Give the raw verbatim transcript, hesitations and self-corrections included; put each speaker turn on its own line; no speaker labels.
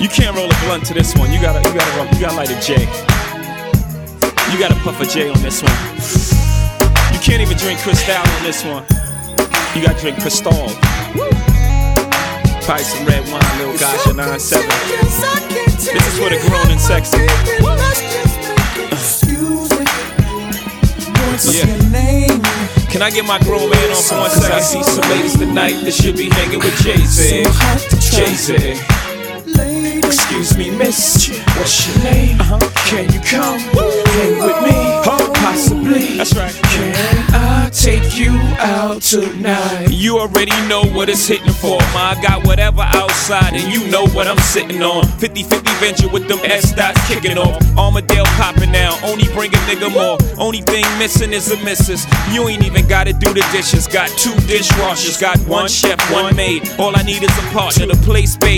You can't roll a blunt to this one. You gotta, you gotta, roll, you gotta light a J. You gotta puff a J on this one. You can't even drink Cristal on this one. You gotta drink Cristal. Probably some red wine, little Gasha nine seven. This is for the grown and sexy. Yeah. Can I get my grown man on for one second? I see some ladies tonight that should be hanging with Jay-Z. Jay-Z. Excuse me, miss, what's your name? Uh-huh. Can you come hang with me? Oh, possibly. That's right. Can I take you out tonight? You already know what it's hitting for. Ma, I got whatever outside and you know what I'm sitting on. fifty fifty venture with them S-dots kicking off. Armadale popping now, only bring a nigga more. Only thing missing is a missus. You ain't even gotta do the dishes. Got two dishwashers, got one chef, one maid. All I need is a partner to play space.